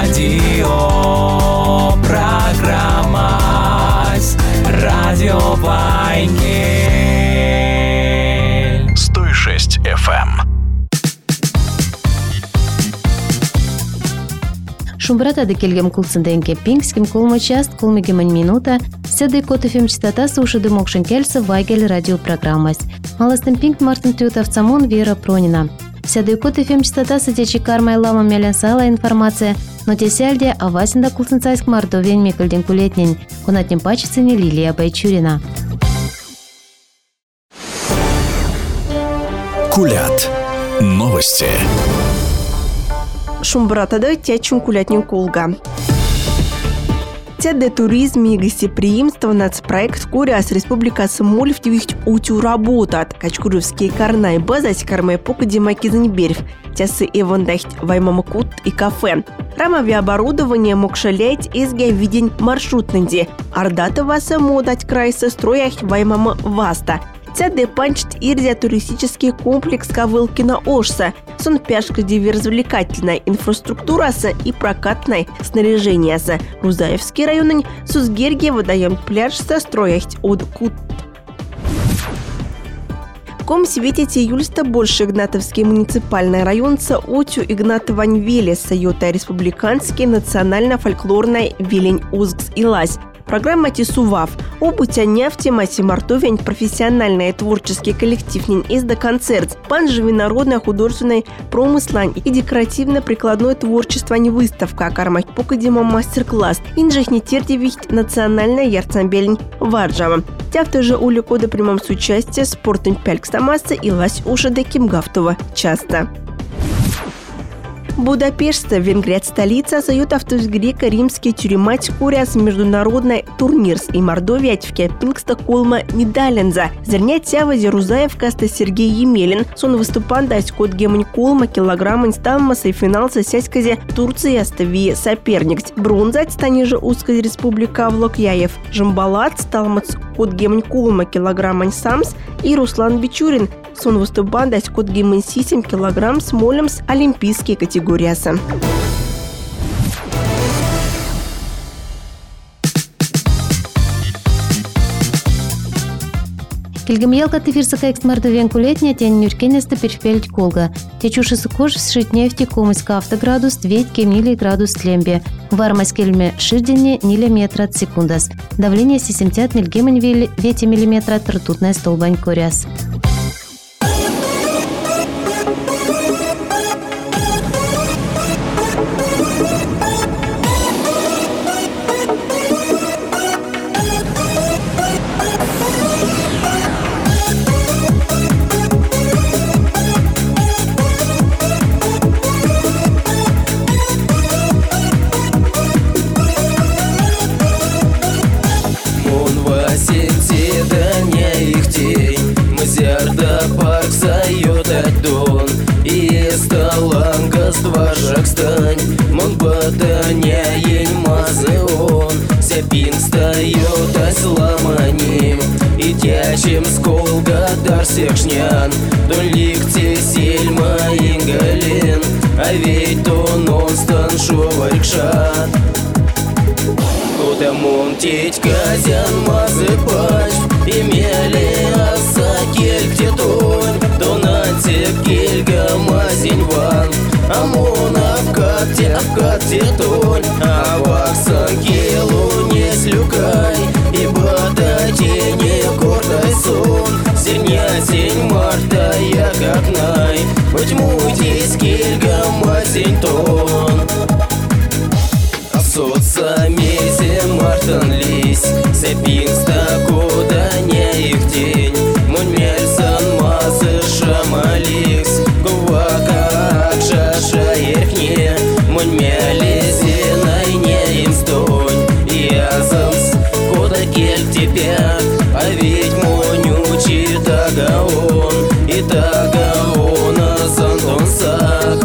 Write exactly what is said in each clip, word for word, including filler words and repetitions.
радио программа Радио Вайнгель сто шесть эф эм. Шумбратады келгем кулсынденке пингским колма част колмегемань минута седай кот эф эм частота ушады мокшин кельса Вайгель радиопрограммась. Маластын пинг Мартин Тютовцамон Вера Пронина. Седай кот эф эм частота садячи кармай лама меленсала информация, но тесяльде авасинда кулсынцайск мардовень мекельден кулетнень, конатнем пачицыне Лилия Байчурина. Кулят. Новости. Шумбратады тячун кулятнин кулга. Тяде туризм и гостеприимство нацпроект Куряс Республикасы Мольфтивихт утю работат. Качкуревские карнай базать кармай покади макизаньберев. Тясы эвандахт ваймамакут и кафе. Рамовое оборудование мог шалять изге видень маршрутненди. Ардата васа модать крайса строях ваймама васта. Тяде панчт ирзя туристический комплекс Кавылкина Ошса. Сон пяшка диверзвлекательная инфраструктура и прокатное снаряжение. Рузаевский район Сузгерге водоем пляж со строях от Кут. В ком светите июльста больше Игнатовский муниципальный район со отю Игнатовань Велес, Сойота республиканский национально-фольклорный Велень Узгс и Лась. Программа «Тисував». Обутя нефти Маси Мартовень, профессиональный творческий коллектив изда концерт, панжеви народная художественная промыслань и декоративно-прикладное творчество не выставка, кармать покадима мастер-класс, инжех не тердевихт национальная ярцамбельнь варджава. Тяфта же уликода примам с участия спортом пялькстамаса и лась ушада Кимгафтова часто. Будапешта, Венгрия, столица, союз автогрека римский тюремать Куряс международный турнир и Мордовия в Пингста Колма Медаленза. Зернять тява Зерузаев каста Сергей Емелин. Сон выступан дать код гемонь Колма килограмм сталмаса и финал сосяськазе Турции остави соперник. Бронзать станиже узкая республика Влокьяев. Жамбалат сталмац код гемонь Колма килограмм самс и Руслан Бичурин. Сон выступан дать код гемонь семь килограмм с молем с олимпийские категории. Кельгамьялка тефирсака эксмардовен кулетня тень нюркенеста першпельть колга. Течуши сукош сшить нефти комыска автоградус дведь кемнили градус тлембе. Вармась кельме ширдене ниля метра от секундас. Давление семьдесят мильгемань вети миллиметра от ртутная столбань коряс. Чем сколга дар секшнян, то ликте сельма ингален, а ведь то нон стан шоварикшат. Куда монтить казян мазыпач, имели аса кельте тонь, то нантек кельга мазень ван, а мона в катте, в катте тонь, а ваксан келу не слюкай, и бада тени гордай сон, синя сень марта я как най, хоть мудись кельга мазень тон. Соца месе мартан лись, сепинста кода не их день, мон мельсан мазы шамаликс, гувака акшаша ихне, мон мелези найне им стонь, язамс кода кель тебя, а ведь монючи тагаон, и тагаона зантонсак.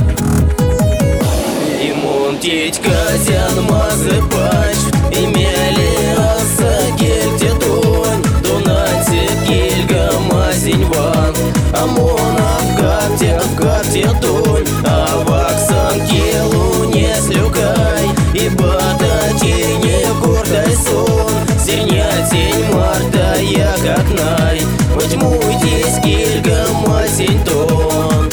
И монтить казян мазыпач, имели аса кельте тонь, донати кельга мазень ван, а мона в катте, в катте тонь, а ваксан келу не слюкай, и бататине гордой сон. Сирня тень марта, я как най, возьму здесь кильга масинтон.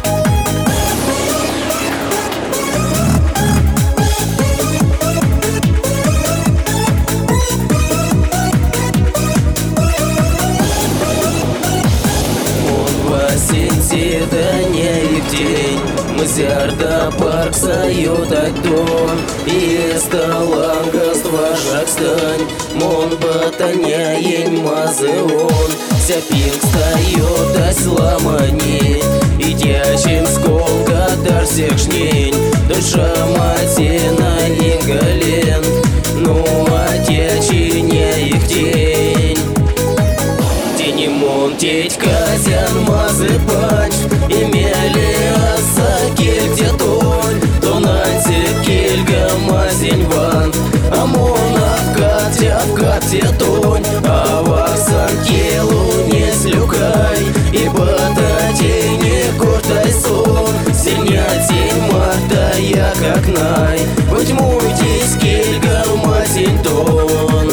Да не их день, мы зярда парк сают аттон, и сталангаства жакстань, мон батаняень мазеон, ся пинг стает осламани, и тячим сколка дар всех жнень, душа матина ингален, ну а тячи не их день. Тенемон теть казян мазы панч, имели аса кельте тонь, тонанте кельга мазень ван, амона в кате, в кате тонь, а ваксан келу не слюкай, и бататине гордай сон. Синя тень марта, я как най, возьму здесь кельга мазень тон.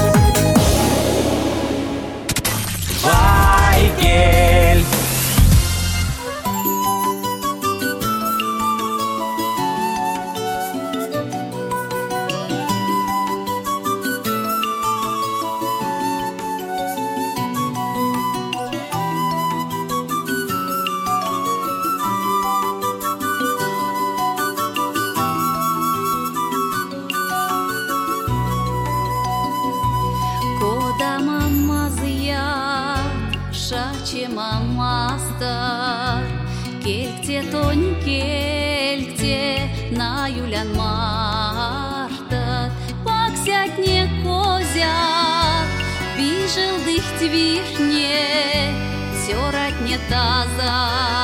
Вайгель. Келькте тонь келькте на юлян марта, паксятне козя, бижел дыхть вихне, сёратне таза,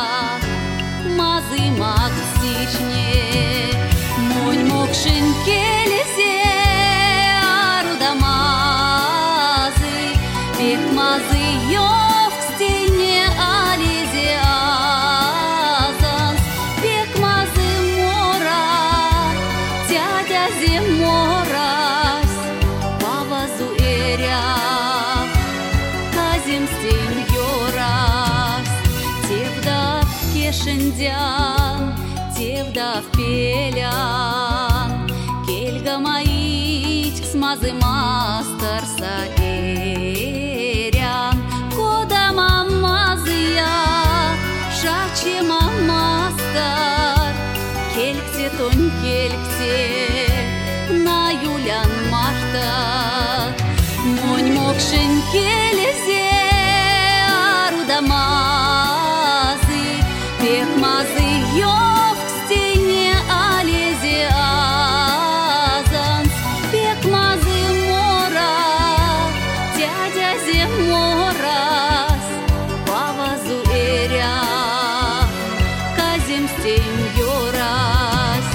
мазы мак стишне, монь мокшин келесе, аруда мазы, бег мазы ёв к стене ализе. Шиндян, тевда в пелян, кельга маить к смазы мастер саэрян, кода мамазия, шаче мамастер, келькте тонь келькте, на юлян марта, монь мокшин келезе, аруда пек мазы ёв к стене алезе азанс, пек мазы мора, дядя земорас, павазу эря, казем стень ёрас.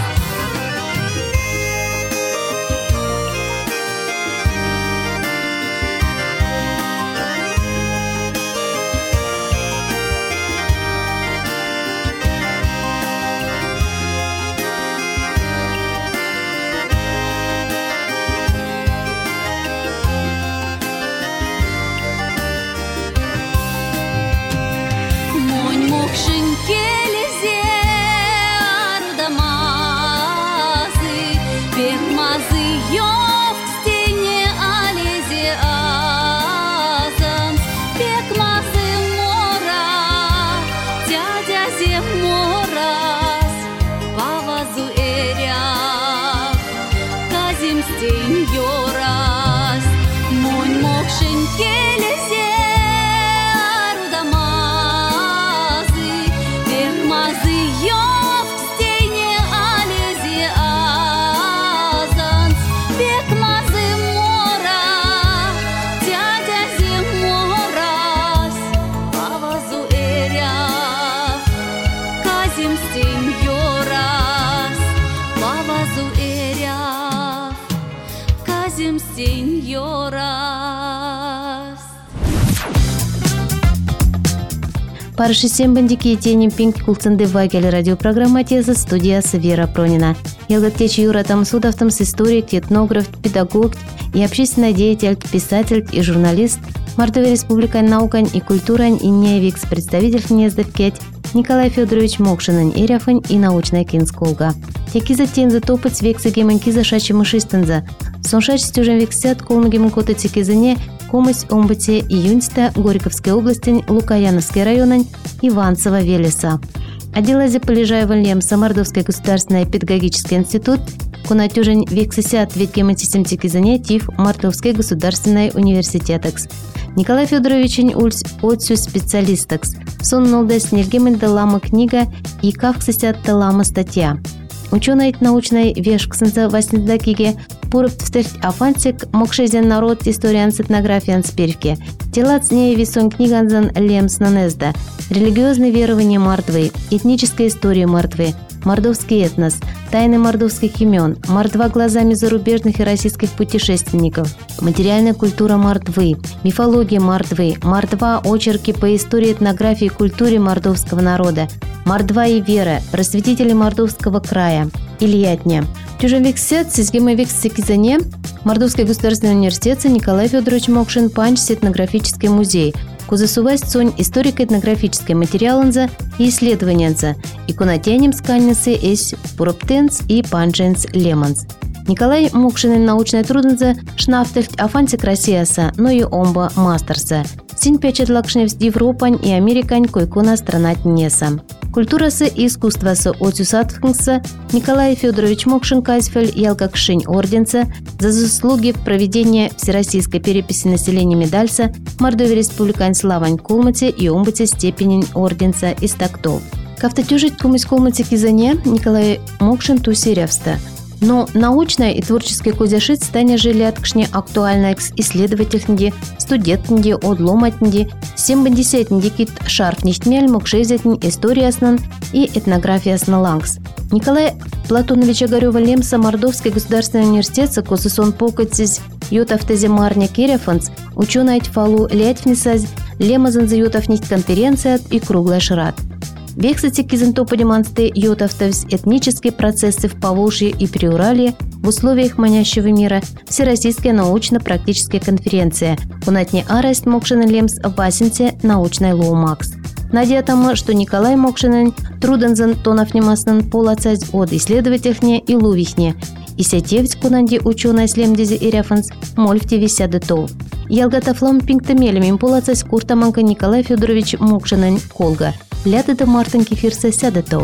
Парши сембандики тенем пинг кулценды вагели радиопрограмма теза студиясы Вера Пронина. Елгаттеч Юра Тамсудовтам с историк, этнограф, педагог и общественный деятель, писатель и журналист, Мартовой республикань наукань и культурань и неевикс представитель Гнездовкеть Николай Федорович Мокшинын Иряфань и научная кинсколга. Текиза тенза топать векса гемонкиза шачи мышистенза. Соншач стюжен вексят колмагемон кота текизане комысь омбате июньста Горьковской области, Лукаяновский район, Иванцева Велеса. Отделазе полежаева Лемса Мордовский государственный педагогический институт, кунатюжен вексисят ветгемонтисем текизане ТИФ Мордовский государственный университетекс. Николай Федорович Ульс отсю специалистекс. Сон нолдес нельгемен лама книга и кавксисят лама статья. Ученый научной вешксенца восьмидакиге пурпт встерть афантик мокшезен народ историан с этнографиан спервке. Телац не весон книганзан лемс нанезда. Религиозные верования мартвы, этническая история мартвы, мордовский этнос, тайны мордовских имен, мордва глазами зарубежных и российских путешественников, материальная культура мордвы, мифология мордвы, мордва очерки по истории, этнографии и культуре мордовского народа, мордва и вера, просветители мордовского края, Ильятня. Тюжевиксет, сизгемовиксекизане, Мордовский государственный университет Николай Федорович Мокшин Панч, этнографический музей. Кузасувась цонь историко-этнографический материаланза и исследованиянза, и кунатянем сканнисы эс пуроптенс и панченс леманс. Николай Мокшин научная трудница шнафтельт афантик Россияса, но и омба мастерса. Син печет лакшнев Европань и Американь койкона страна Неса. Культурасы и искусствосы отюсатхнса Николай Федорович Мокшин Кайсфель ялгакшинь орденца за заслуги в проведении всероссийской переписи населения медальса Мордовия республикань славань кулмате и омбате степени орденца из тактов. Кавтатюжить кумысь кулмате кизане Николай Мокшин тусеревста. Но научная и творческая кузяшит стане жили откшне актуальной исследовательнди, студентнди, одломатнди, семьдесятнди кит шарфнихтмель мокшезетнь историяснан и этнографиясна лангс. Николай Платонович Огарева Лемса Мордовский государственный университет сокосусон покатсись йотавтезе марня керефанс, ученый фалу лятфнисаз, лемазанза йотавнихт конференция и круглая шрат. Вексати кизентоподимансты йотавтовс этнические процессы в Поволжье и Приуралье в условиях манящего мира Всероссийская научно-практическая конференция «Унатне арасть Мокшин Лемс в Васинце научной лоумакс». Надея тому, что Николай Мокшин трудензен тонафнемаснен полацать от исследовательхне и лувихне, и сетевць кунанди ученый слемдези и рефанс мольфте висядетов. Ялгатафлам пинктемелем полацать куртаманка Николай Федорович Мокшин Колга. Лятыда Мартин Кефирса сядетов.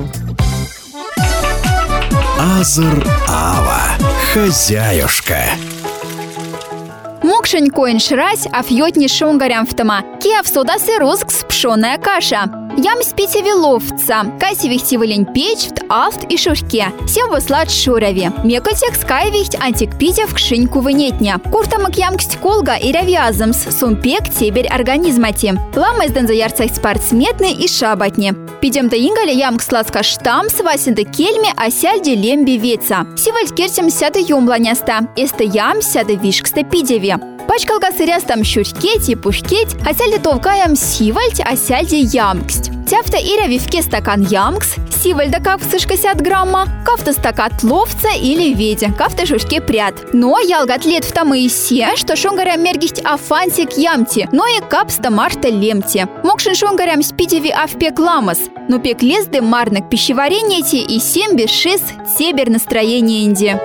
Азыр Ава. Хозяюшка. Мокшень коин шрась, а фьотни шонгарям втама. Киев содасы розгс пшеная каша. Ям спите виловца, кайси вихти вылень печвт, авт и шурке. Сем выслать шурави. Мекотек скай вихть антик питев кшиньку вынетня. Куртамак ямксть колга и рявязымс, сумпек теберь организмати. Ламайс ден заярцах спортсметны и шабатни. Пидем-то ингале ямк сладка штам с васинды кельме, а сяльде лемби веца. Сивальд кертем сяды юмланяста. Эсте ям сяды вишксте пидеве. Пачкалка сырястам щурькеть и пушкеть, а сяльде толкаем сивальд, а сяльде ямксть. Тяфта иря вивке стакан ямкс, сивальда кап сышкасят грамма, кафта стакат ловца или ведя, кафта шушке пряд. Но ялгат лет в тамы и се, что шонгарям мергихть афантик ямти, но и капста марта лемти. Мокшин шонгарям спидеви авпек ламас, но пек лезды марнак пищеварение те и семь шест себер настроение инди.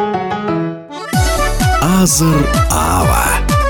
Азыр Ава.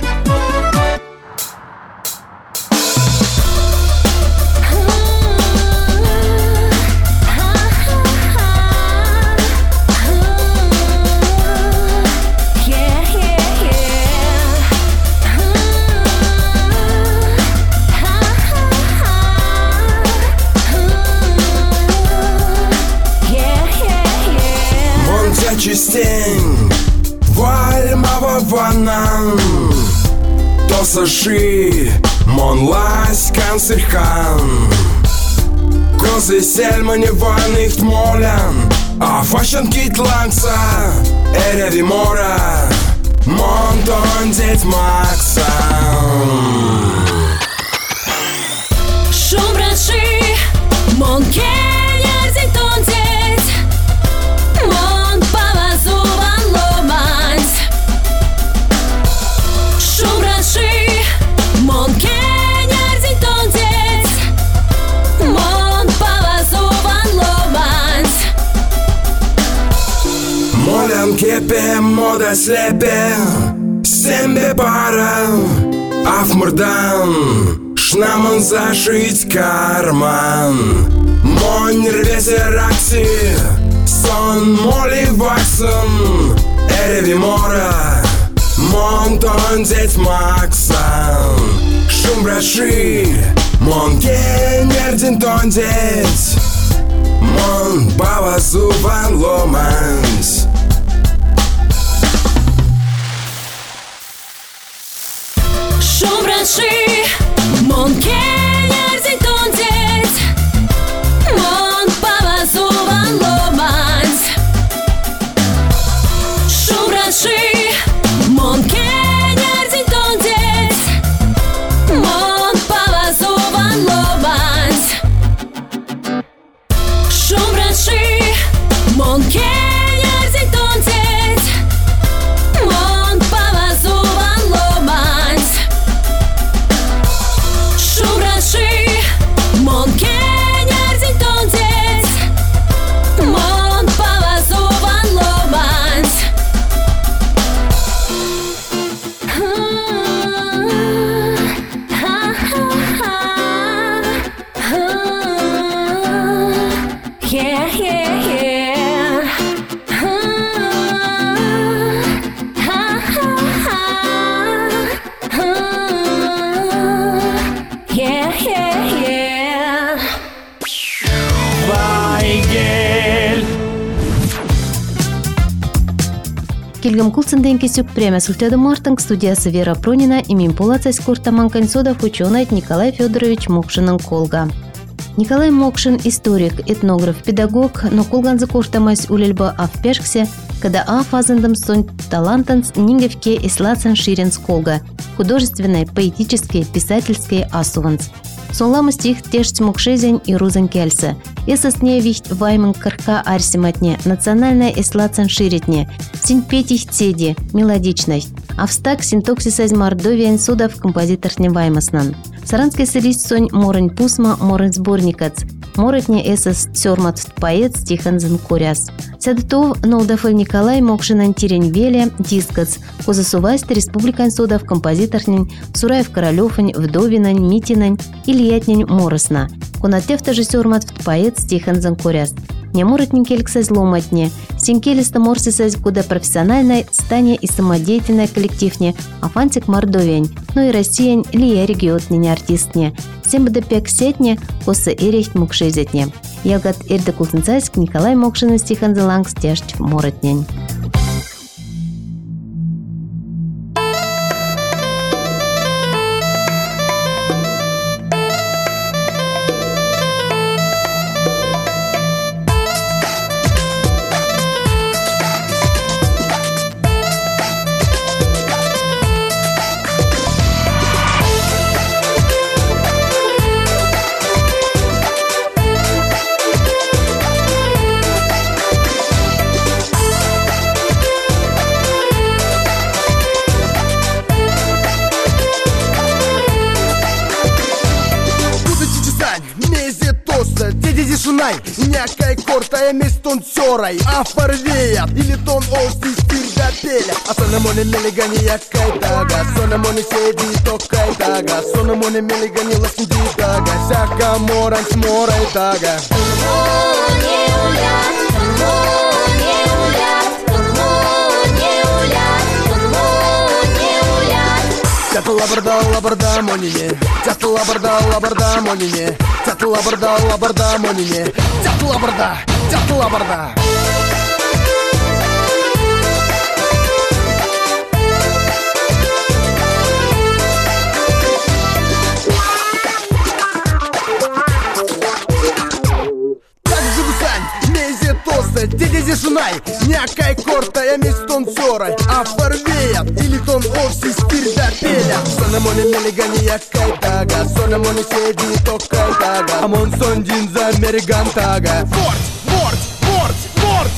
Частень вальмава ванан то саши монлась канцерхан козы сельмане вальных молян а фашен китланца эреви мора монтон деть макса Шумрас Kepe moda slepe Sembe para А в мордан Шнаман зашить карман Монь рвесе ракси Сон моли ваксан Эреви мора Монтон зеть максан Шум браши Мон генердин тон зеть Мон бава зубан ломанс Шум бранши, мон кенер зитонзец, мон павазуван ломанс. Шум бранши, мон кенер зитонзец, мон павазуван ломанс. Шум бранши, мон кенер зитонзец, мон павазуван ломанс. Mon kenyer zintonzec Mon pavazovan lomans Yeah, yeah, yeah Yeah, yeah, yeah Вайгель. Келгем кулсынден кесюк премия султяды мартынг студиясы Вера Пронина и мимпулациясь куртаман консодов ученый Николай Федорович Мокшинын колга. Николай Мокшин – историк, этнограф, педагог, но колганзы куртамась улельба авпешксе, когда афазындым сонь талантанс нингевке ислацан ширенс колга, художественной, поэтической, писательской асуванс. Сонлама стих тешць мокшезень и рузен кельсе. Эсосне вихть ваймын кырка арсиматне, национальная эслацан ширетне, синь петих цеди, мелодичность. Австак синтоксисаз мордовиен судов композиторсне ваймаснан. Саранский солист сонь морень пусма, морень сборникац. Моретне эсос сёрмат поэт стиханзен куряс. Сядутов Нолдафель Николай Мокшинан тирень веле, дискац. Козасувасть республикан судов композиторнень, Сураев Королёвань, Вдовинань, Митинань, Ильятнень Моросна. Кунатефта же сёрмат поэт стиханзен куряс. Не моретнен кельксаз ломатне. Синкелиста морсисаз куда профессиональной, стане и самодеятельной коллективне, а фантик мордовень, но и россиян лия региотне артистне. Всем бы допек сетне, коса эрехт мукшезетне. Ялгат эрде култынцайск Николай Мокшин стиханзен ланг стяжть моретнень. Някай корта е местон цорай, а фарвеят или тон олси стирга пеля. А сона моне мелегани якай тага, сона моне седи токай тага, сона моне мелегани ласни дага, сяка моран сморай тага. Тяты лабарда, лабарда, монине. Тяты лабарда, лабарда, монине. Тяты лабарда, лабарда, монине. Тяты лабарда, тяты лабарда. знай, някай корта е ми стонцорай, а вървеят или тон овси спир да пеля. Сонамони мелигани якай тага, сонамони седи токай тага, амон сондин за американ тага. Борт, борт, борт, борт.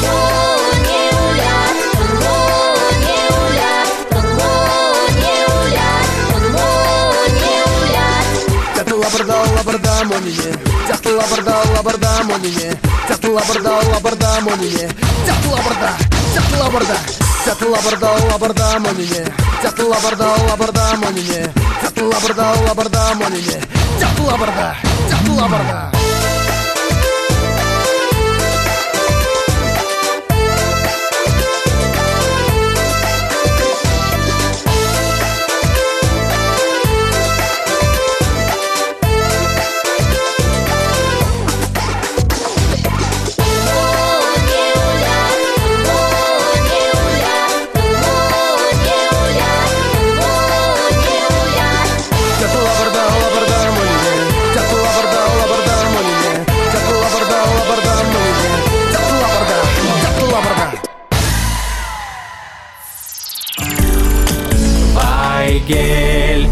Лабарда, лабарда, монине, тят лабарда, лабарда, монине, тят лабарда, лабарда, монине, тят лабарда, тят лабарда, тят лабарда, лабарда, монине, тят лабарда, лабарда, монине, тят лабарда, лабарда, монине, тят лабарда, тят лабарда. Вайгель.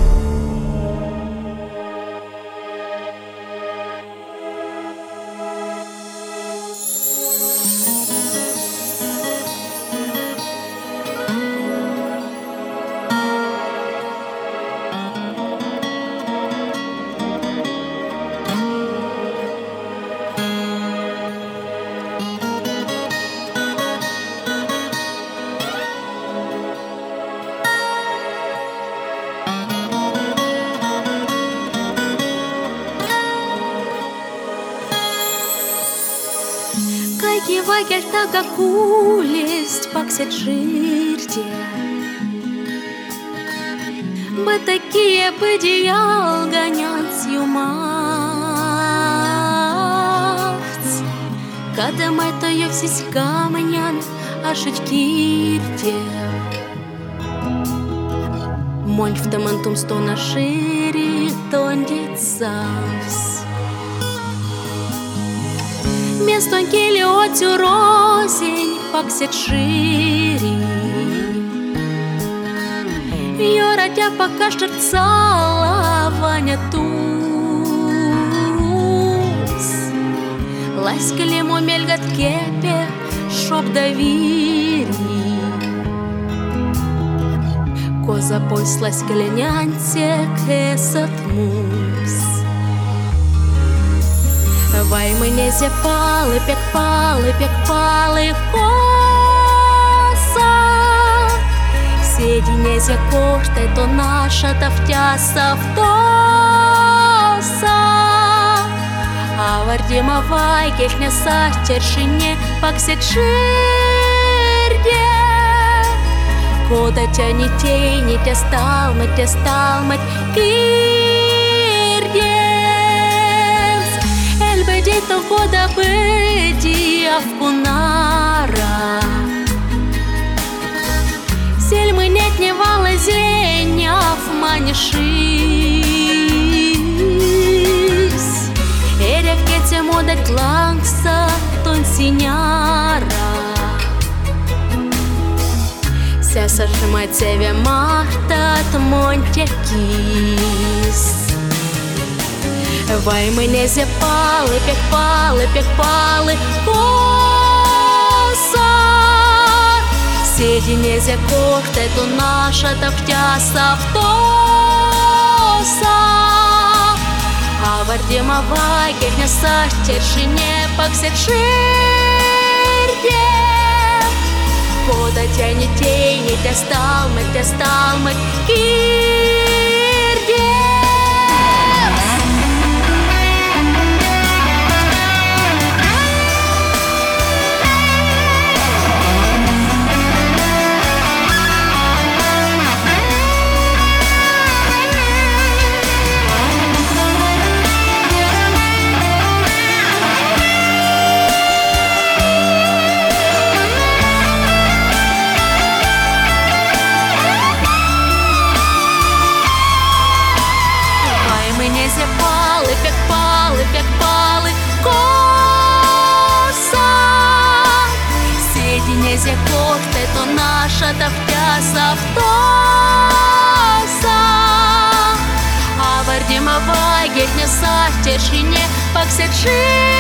Вайгель тага кулест паксет жирте. Мы такие быдиял гонят юмавц. Когда мы то ёвсись камнян, а шить кирте. Монь в тамантум сто на шире, тондит савс. Место кили отю розень паксет шири. Йора тя пока штарцала Ваня туз. Ласкали му мельгат кепе, шоп довири. Коза пойс ласкали нянце кесат мус. Вай мене зяпали, пекпали, пекпали коса. Сіді не зя кошти, то наша та втяса втоса. А вардіма Вайгель не сачершине, паксет ширде. Кода тя не тей, не тя сталмать, тя сталмать, Бедито кода беди авкунара. Сель мы нет не вала зеня в манишись. Эря в кете модать лангса тон синяра. Ся сажимать севе марта тмонтя кис. Вай мене зяпали, пекпали, пекпали коса. Сіді не зя кошти, то наша та втяса втоса. А вардіма Вайгель не сачершине, паксет ширде. Кода тя не тей, не тя сталмать, тя сталмать, кирде. зе кохте, то наша тавтяса втоса. А вардима вагель не сахтешине, паксет ширде.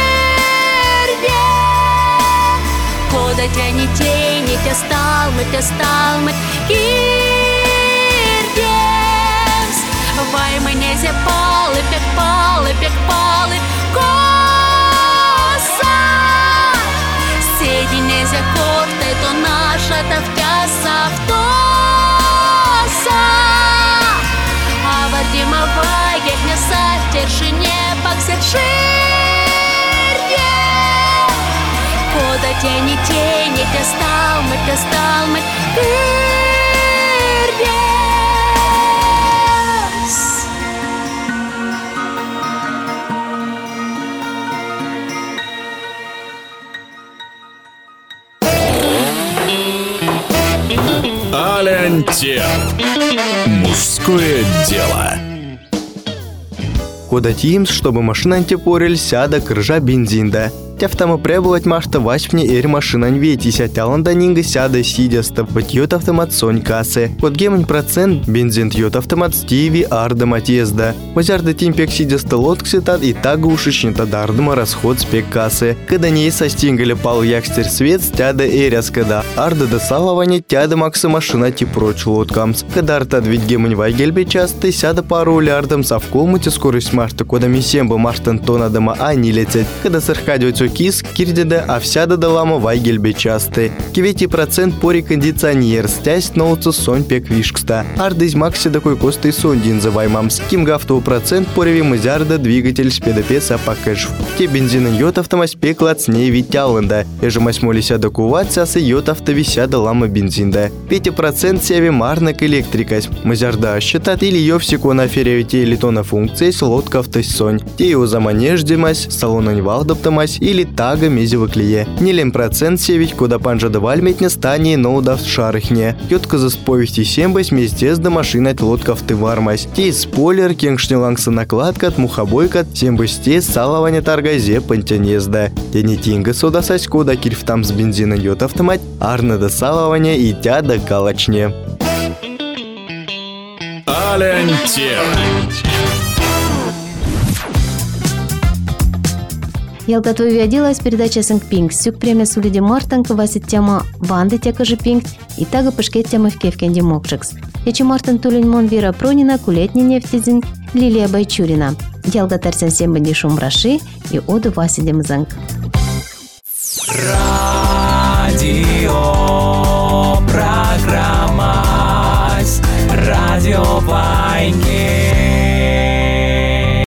Кода тяни тени, тя сталмы, тя сталмы, кирдемс. Вай мне зе палы, пек палы, пек палы, коса. Седине зе корте, то наша тавтяса втоса. А вардима вагель не сахтешине, паксет ширде. Кода тени, тени, тя сталмы, тя сталмы, кирдемс. Алянтер. Мужское дело. Кода тимс, чтобы машина антипорель сяда крыжа бензинда. Тяфтама пребывать машта васпне эр машина нветися тяланда нинга сяда сидяста патьет автомат сонь кассы. Код гемань процент бензин тьет автомат стиви ардама тезда. Возярда тимпек сидяста лоткситат и тага ушичнета дардама расход спек кассы. Когда не со стингаля пал якстер свет стяда эряс когда. Арда до салавания тяда макса машина типроч лоткамс. Когда артад ведь гемань вайгельбе часто сяда пару лярдам совкомуте скорость машта кода мисемба маштан тона дома а не лететь. Когда сархадивать кис кирдеда, а всяда далама вайгельбе часты. Кивети процент пори кондиционер, стясть ноутса сонь пек вишкста. Ардыз макси такой косты сондин заваймамс. Кимгафтоу процент пореви мазярда двигатель спедопеса пакэш. Те бензинен йот автомась пеклад с ней витяланда. Ежемась молися докуваться, а йот автовися далама бензинда. Пяти процент севи марнак электрикась. Мазярда считат или йовсику на феревите литона функции слотка автось сонь. Те его заманеждимась, салона невалдоптамась или тага мезева клие. Нелем процент севить, куда панжада вальметня стане ноуда в шарыхне. Йотка за сповести сембась вместе с до машиной лодков ты вармась. Те спойлер, кенгшнелангса накладка от мухобойка, сембасте салования таргазе пантянезда. Те не тинга сода сась кода кирф там с бензина йот автомат, арна до салования и тя до галочне. Алянтер. Ялга твой виделась передача Сэнк Пинг. Сюк премия сулиди Мартанка васит тема Ванды тяка же Пинг и тага пышкет тема в кевкенде Мокшекс. Ячи Мартан Тулиньмон Вера Пронина, Кулетня Нефтизин, Лилия Байчурина. Ялга Тарсен Сембаги Шумраши и Оду Васидем Зэнк. Радио программа Радио Вайнге.